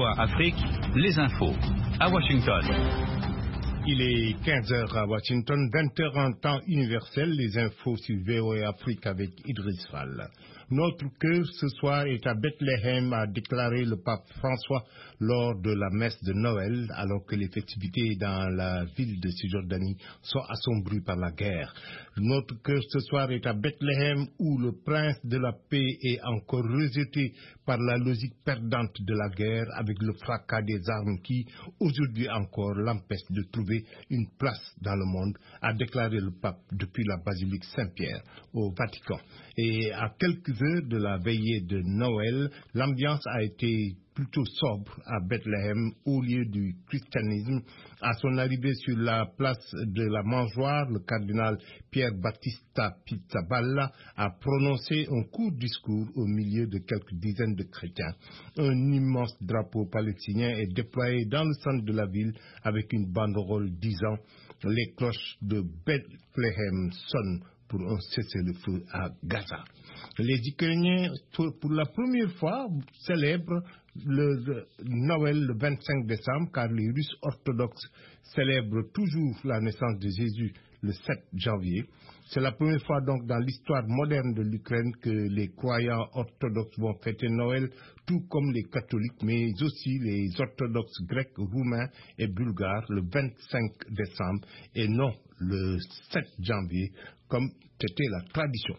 VOA Afrique, les infos. À Washington. Il est 15h à Washington, 20h en temps universel, les infos sur VOA Afrique avec Idriss Fall. Notre cœur ce soir est à Bethléem, a déclaré le pape François lors de la messe de Noël, alors que les festivités dans la ville de Cisjordanie sont assombries par la guerre. Notre cœur ce soir est à Bethléem, où le prince de la paix est encore rejeté par la logique perdante de la guerre, avec le fracas des armes qui, aujourd'hui encore, l'empêche de trouver une place dans le monde, a déclaré le pape depuis la basilique Saint-Pierre au Vatican. Et à quelques heures de la veillée de Noël, l'ambiance a été plutôt sobre à Bethléem, au lieu du christianisme. À son arrivée sur la place de la Mangeoire, le cardinal Pierre Battista Pizzaballa a prononcé un court discours au milieu de quelques dizaines de chrétiens. Un immense drapeau palestinien est déployé dans le centre de la ville avec une banderole disant « Les cloches de Bethléem sonnent pour un cessez-le-feu à Gaza ». Les Ukrainiens, pour la première fois, célèbrent le Noël le 25 décembre, car les Russes orthodoxes célèbrent toujours la naissance de Jésus le 7 janvier. C'est la première fois donc dans l'histoire moderne de l'Ukraine que les croyants orthodoxes vont fêter Noël, tout comme les catholiques, mais aussi les orthodoxes grecs, roumains et bulgares le 25 décembre et non le 7 janvier, comme c'était la tradition.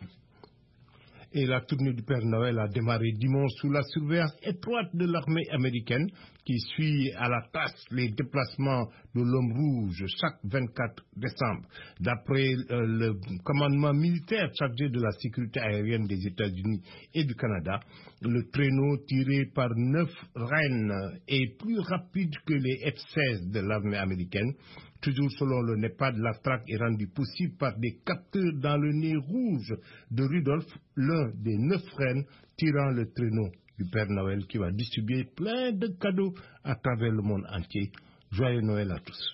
Et la tournée du Père Noël a démarré dimanche sous la surveillance étroite de l'armée américaine qui suit à la trace les déplacements de l'homme rouge chaque 24 décembre. D'après le commandement militaire chargé de la sécurité aérienne des États-Unis et du Canada, le traîneau tiré par 9 rennes est plus rapide que les F-16 de l'armée américaine. Toujours selon le NEPAD, la traque est rendue possible par des capteurs dans le nez rouge de Rudolph, l'un des 9 rennes tirant le traîneau du Père Noël qui va distribuer plein de cadeaux à travers le monde entier. Joyeux Noël à tous.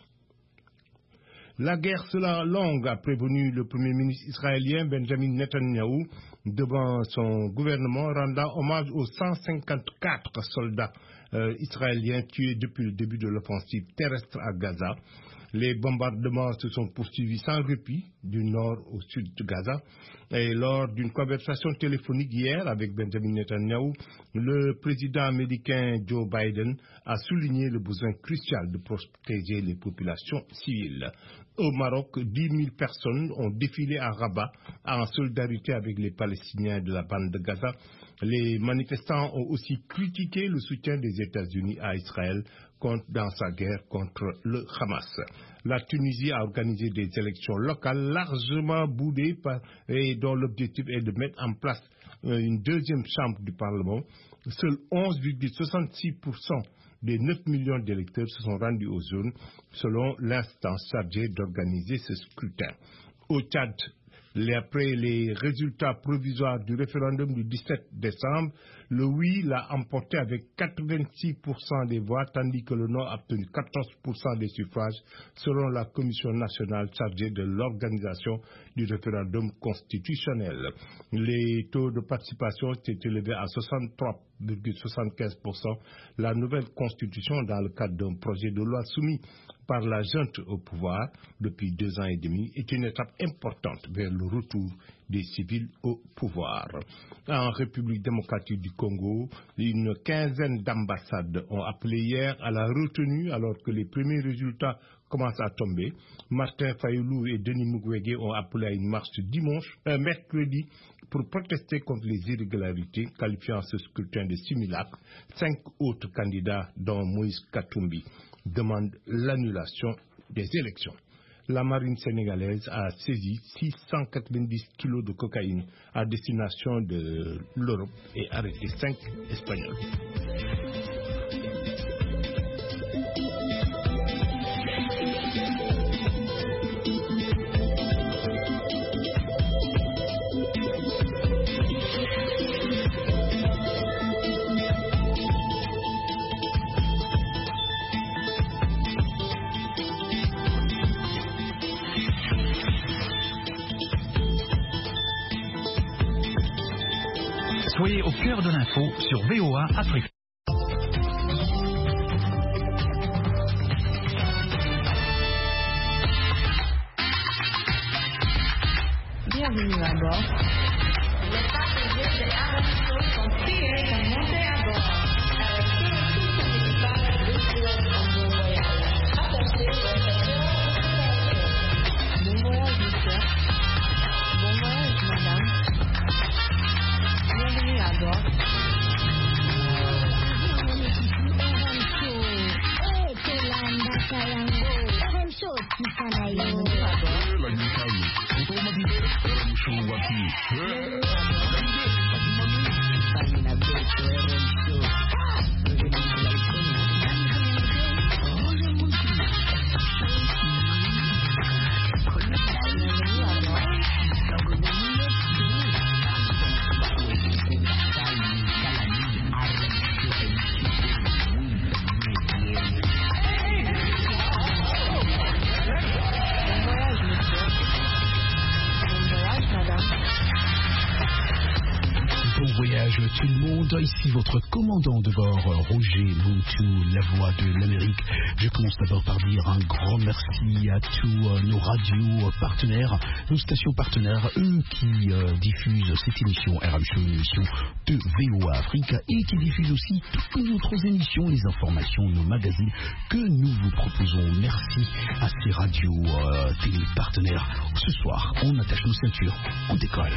La guerre sera longue, a prévenu le Premier ministre israélien Benjamin Netanyahou devant son gouvernement, rendant hommage aux 154 soldats israéliens tués depuis le début de l'offensive terrestre à Gaza. Les bombardements se sont poursuivis sans répit du nord au sud de Gaza. Et lors d'une conversation téléphonique hier avec Benjamin Netanyahou, le président américain Joe Biden a souligné le besoin crucial de protéger les populations civiles. Au Maroc, 10 000 personnes ont défilé à Rabat en solidarité avec les Palestiniens de la bande de Gaza. Les manifestants ont aussi critiqué le soutien des États-Unis à Israël dans sa guerre contre le Hamas. La Tunisie a organisé des élections locales largement boudées et dont l'objectif est de mettre en place une deuxième chambre du Parlement. Seuls 11,66% des 9 millions d'électeurs se sont rendus aux urnes, selon l'instance chargée d'organiser ce scrutin. Au Tchad, après les résultats provisoires du référendum du 17 décembre, le oui l'a emporté avec 86% des voix, tandis que le non a obtenu 14% des suffrages, selon la Commission nationale chargée de l'organisation du référendum constitutionnel. Les taux de participation étaient élevés à 63,75%. La nouvelle constitution, dans le cadre d'un projet de loi soumis par la junte au pouvoir depuis 2 ans et demi, est une étape importante vers le retour des civils au pouvoir. En République démocratique du Congo, une quinzaine d'ambassades ont appelé hier à la retenue alors que les premiers résultats commencent à tomber. Martin Fayulu et Denis Mukwege ont appelé à une marche mercredi pour protester contre les irrégularités, qualifiant ce scrutin de simulacre. 5 autres candidats, dont Moïse Katumbi, demandent l'annulation des élections. La marine sénégalaise a saisi 690 kilos de cocaïne à destination de l'Europe et arrêté 5 Espagnols. Soyez au cœur de l'info sur VOA Afrique. Bienvenue à bord. Les passagers de RM Show sont priés de monter à bord. Avec tout son équipage de pilotes en bon voyage. Attachez vos ceintures de sécurité. Bon voyage, monsieur. Bon voyage, madame. Bienvenue à bord. Tout le monde, ici votre commandant de bord, Roger Muntu, la voix de l'Amérique. Je commence d'abord par dire un grand merci à tous nos radios partenaires, nos stations partenaires, eux qui diffusent cette émission RM Show, une émission de VOA Africa, et qui diffusent aussi toutes nos autres émissions, les informations, nos magazines que nous vous proposons. Merci à ces radios télé partenaires. Ce soir, on attache nos ceintures, on décolle.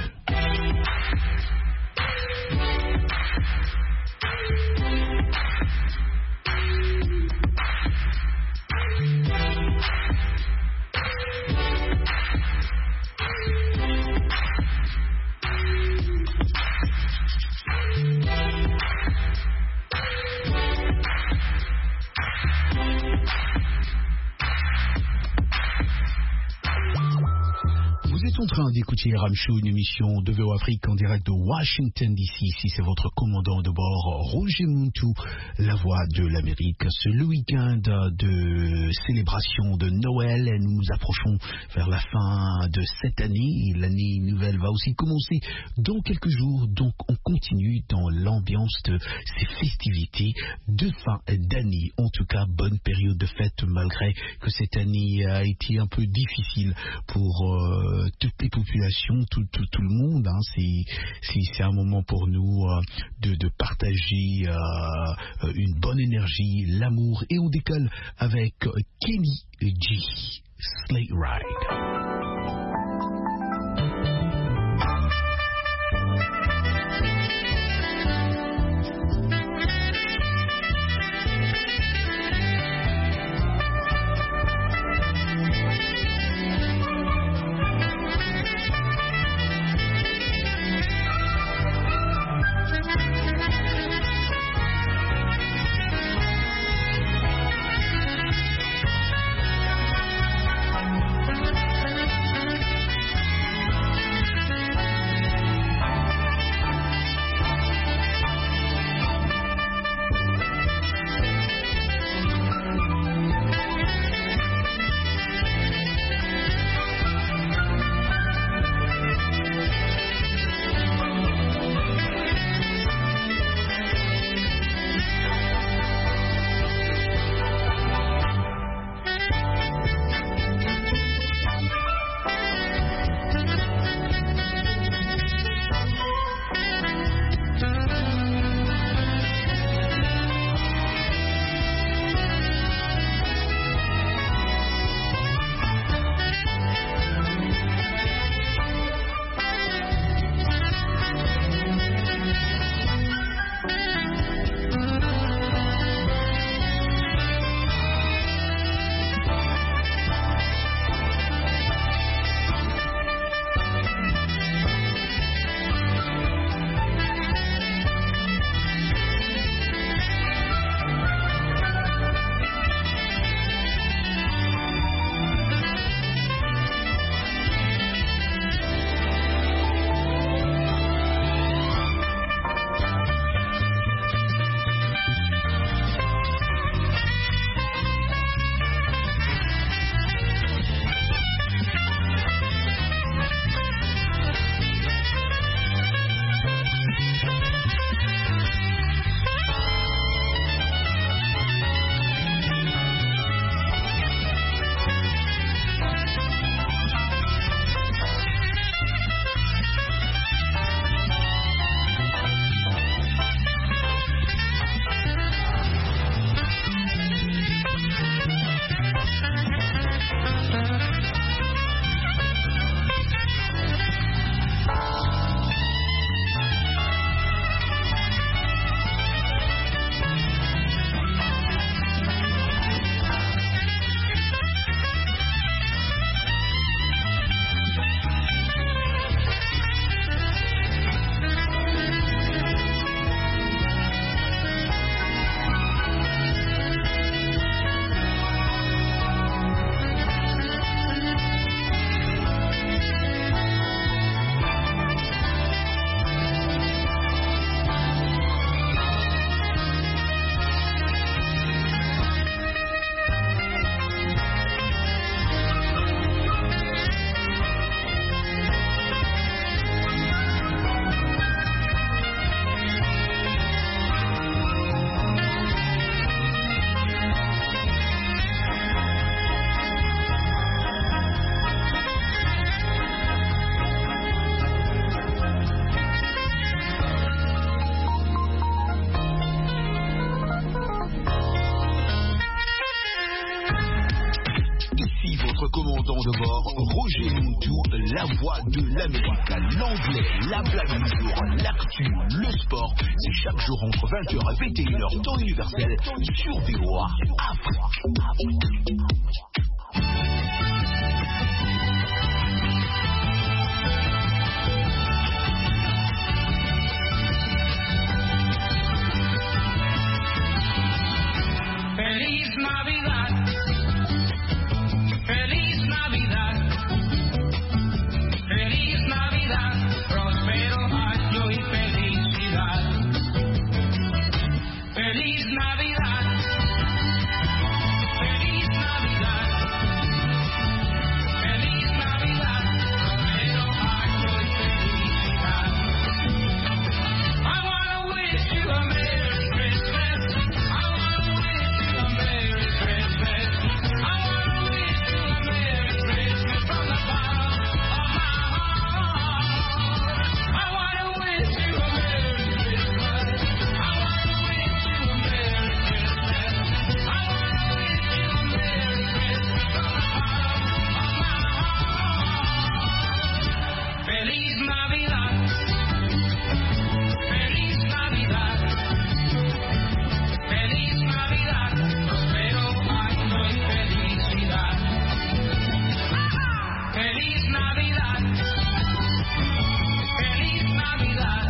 En train d'écouter RM Show, une émission de VOA Afrique en direct de Washington DC. Ici, c'est votre commandant de bord, Roger Muntu, la voix de l'Amérique. C'est le week-end de célébration de Noël et nous nous approchons vers la fin de cette année. L'année nouvelle va aussi commencer dans quelques jours. Donc, on continue dans l'ambiance de ces festivités de fin d'année. En tout cas, bonne période de fête malgré que cette année a été un peu difficile pour toutes les populations, tout le monde. Hein. C'est un moment pour nous de partager une bonne énergie, l'amour, et on décolle avec Kenny G, Sleigh Ride. Thank you. la voix de l'Amérique, l'anglais, la blague du jour, l'actu, le sport. C'est chaque jour entre 20h et 21h, temps universel, sur VOA Afrique. Feliz Navidad, feliz Navidad, feliz Navidad, próspero año y felicidad. Feliz Navidad, feliz Navidad, feliz Navidad, próspero año y felicidad. I wanna wish you a Merry Christmas. I wanna wish you a Merry Christmas. I wanna wish you a Merry Christmas from the bottom of my heart. I wanna wish you a Merry Christmas. I wanna wish you a Merry Christmas. I wanna wish you a Merry Christmas from the bottom of my heart. Feliz Navidad. Feliz Navidad. Feliz Navidad, próspero año y felicidad. Feliz Navidad. Feliz Navidad.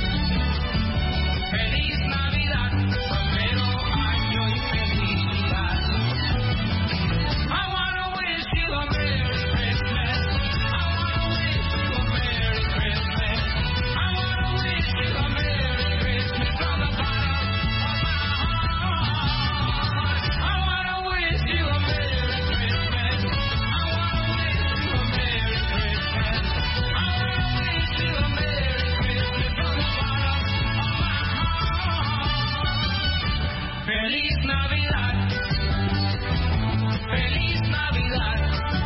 Feliz Navidad, próspero año y felicidad. I wanna wish you a Merry Christmas. I wanna wish you a Merry Christmas. I wanna wish you a Merry Christmas from the bottom of my heart. I wanna wish you a Merry Christmas. I wanna wish you a Merry Christmas. I wanna wish you a Merry Christmas from the bottom of my heart. Feliz Navidad. Feliz Navidad.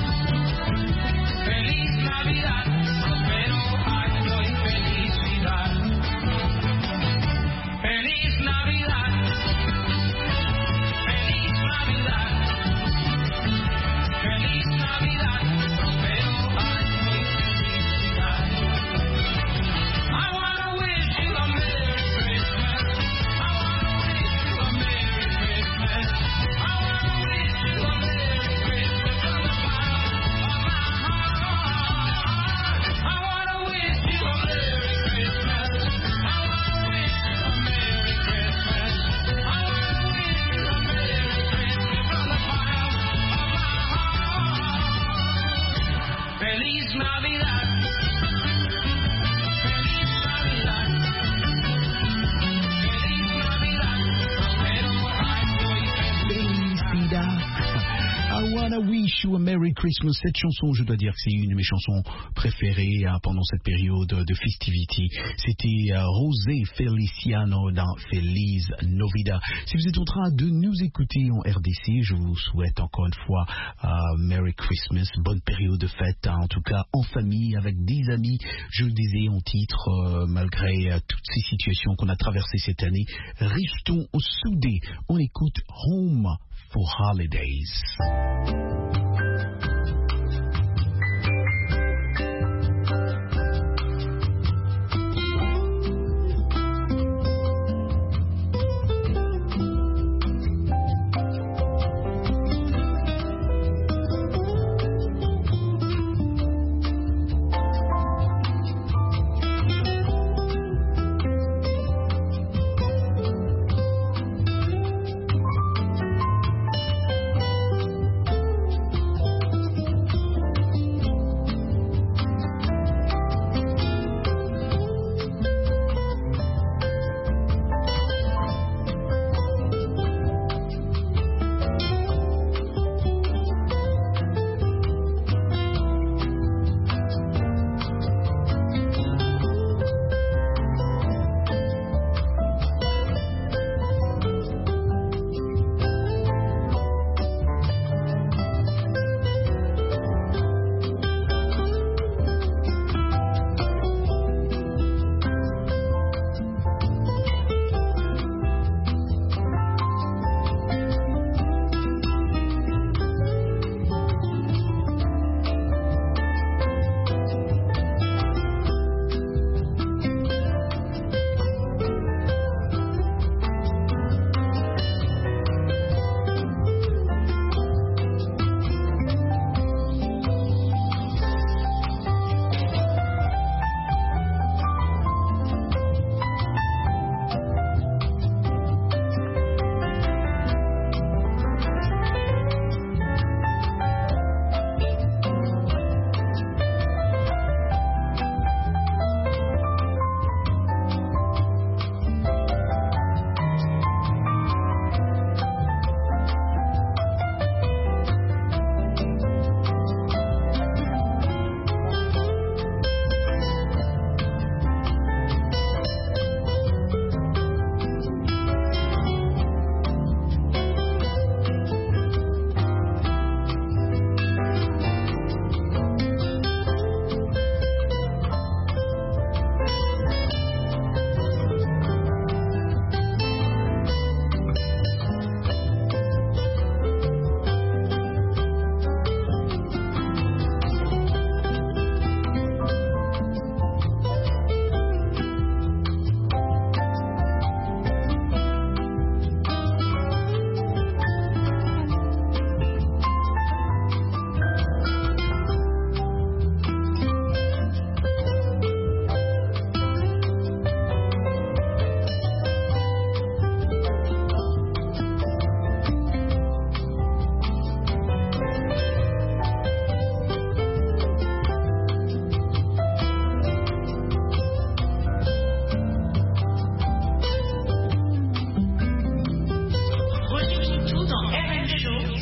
Feliz Navidad, próspero año y felicidad. Feliz Navidad. Feliz Navidad. Feliz Navidad, próspero año y felicidad. I wanna wish you a Merry Christmas. I wanna wish you a Merry Christmas. I wanna wish you a Merry Christmas from the bottom of my heart. I wanna wish you a Merry Christmas. I wanna wish you a Merry Christmas. I wanna wish you a Merry Christmas from the bottom of my heart. Feliz Navidad. Feliz Navidad. Feliz Navidad, próspero año y Felicidad. I wanna wish you a Merry Christmas. Cette chanson, je dois dire que c'est une de mes chansons préférées pendant cette période de festivity. C'était José Feliciano dans Feliz Navidad. Si vous êtes en train de nous écouter en RDC, je vous souhaite encore une fois Merry Christmas, bonne période de fête, en tout cas en famille, avec des amis. Je le disais en titre, malgré toutes ces situations qu'on a traversées cette année, restons soudés. On écoute Home for Holidays.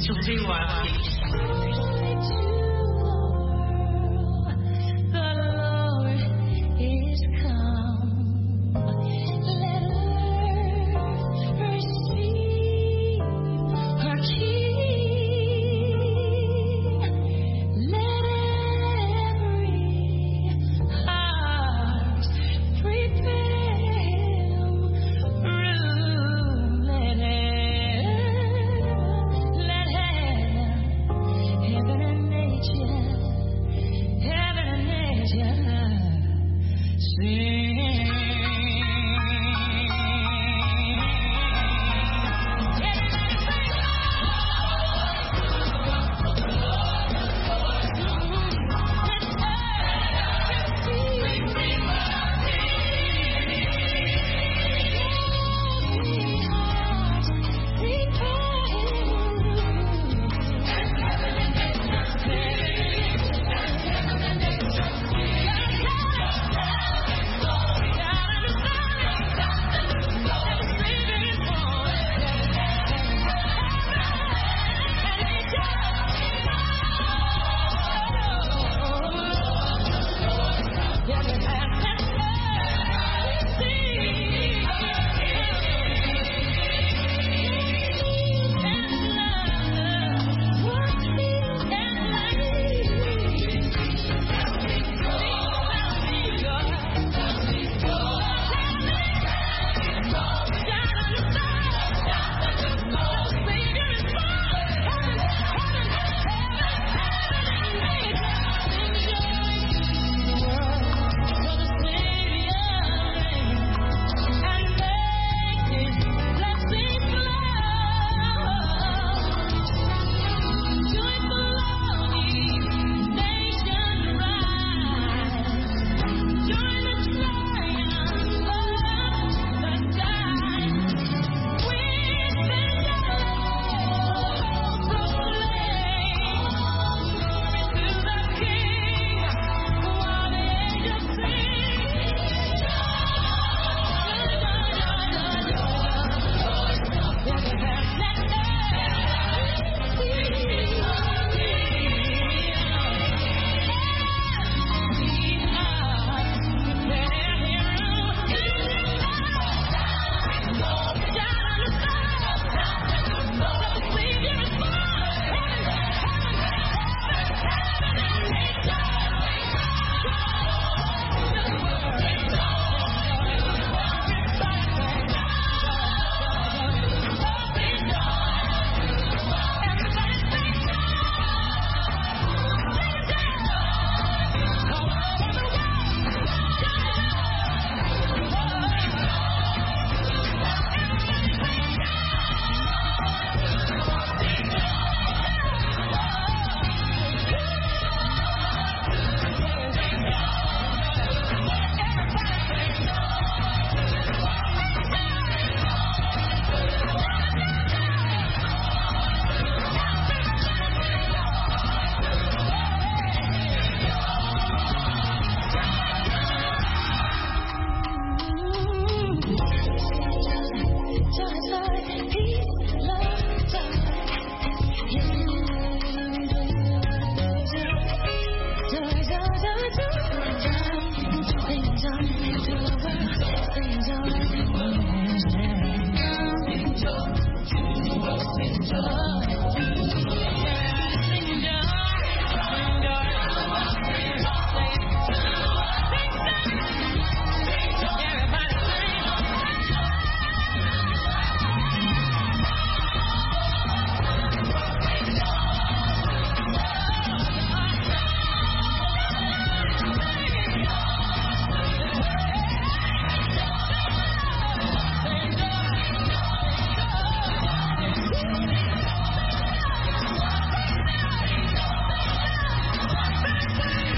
sur VOA Afrique. The Lord is come. Let earth receive her King. Let every heart prepare room. Let heaven and nature sing.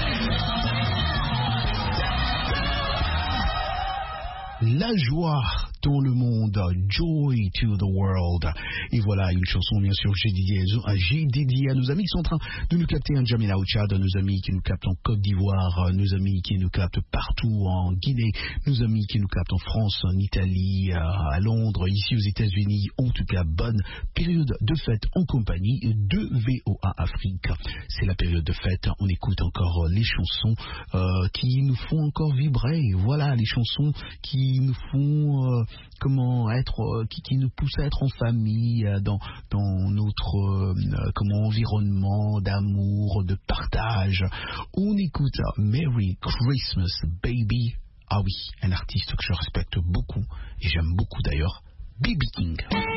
La joie dans le monde. Joy to the world. Et voilà une chanson bien sûr j'ai dédiée à nos amis qui sont en train de nous capter en Djamena au Tchad, nos amis qui nous captent en Côte d'Ivoire, nos amis qui nous captent partout en Guinée, nos amis qui nous captent en France, en Italie, à Londres, ici aux États-Unis. En tout cas, bonne période de fête en compagnie de VOA Afrique. C'est la période de fête. On écoute encore les chansons qui nous font encore vibrer. Voilà, les chansons qui nous font qui nous poussent à être en famille, dans notre environnement d'amour, de partage. On écoute Merry Christmas Baby. Ah oui, un artiste que je respecte beaucoup et j'aime beaucoup d'ailleurs, B.B. King.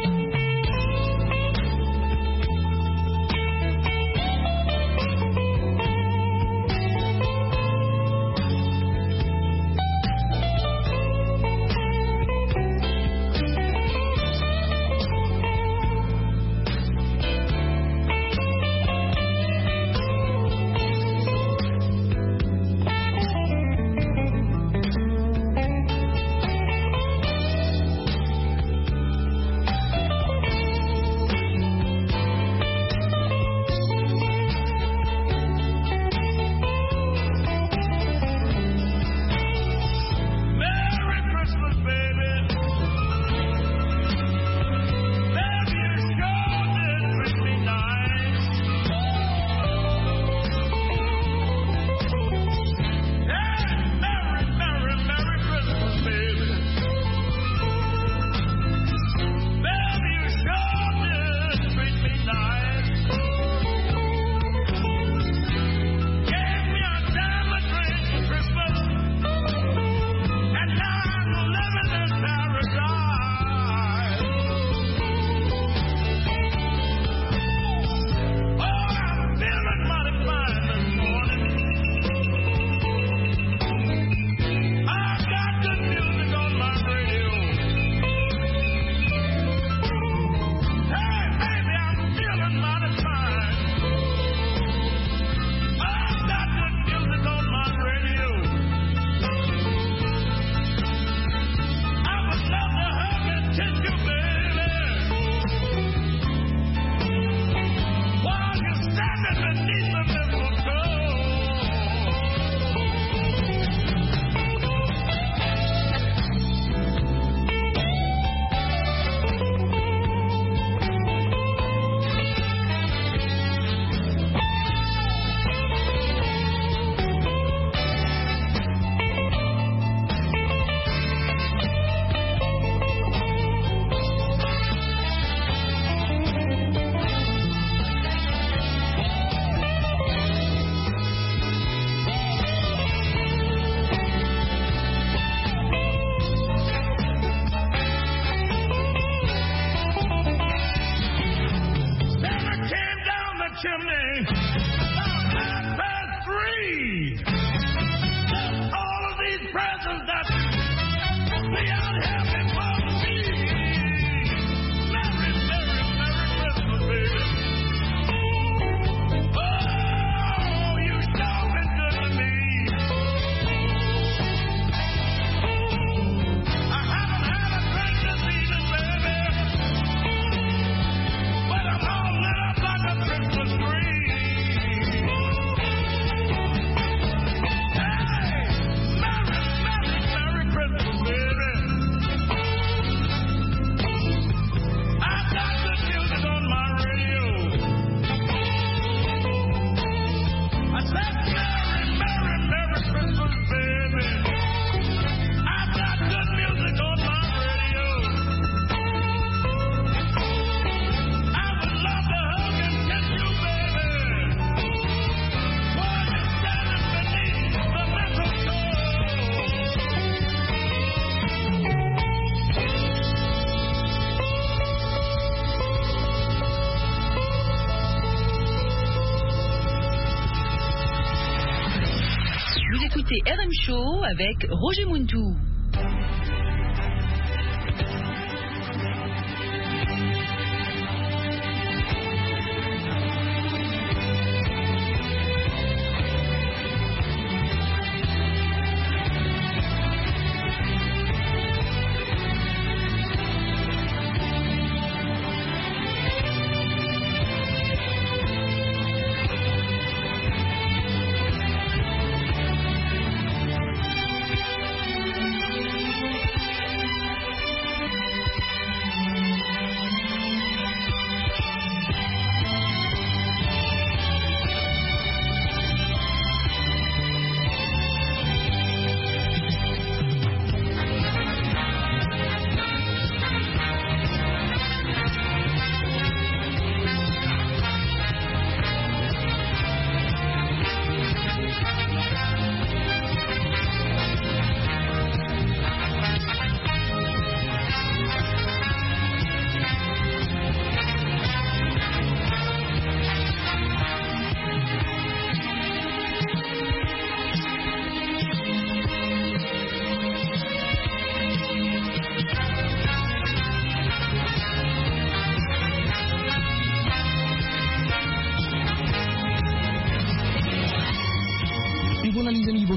écoutez RM Show avec Roger Muntou.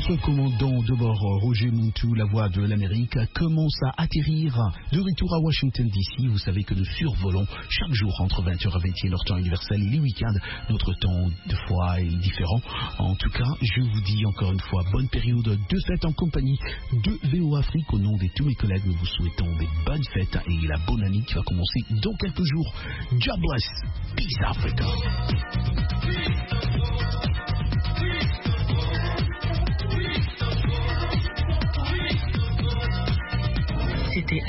votre commandant de bord, Roger Muntu, la voix de l'Amérique, commence à atterrir de retour à Washington DC. Vous savez que nous survolons chaque jour entre 20h et 21h, leur temps universel, et les week-ends, notre temps de fois est différent. En tout cas, je vous dis encore une fois, bonne période de fête en compagnie de VO Afrique. Au nom de tous mes collègues, nous vous souhaitons des bonnes fêtes et la bonne année qui va commencer dans quelques jours. God bless. Peace Africa.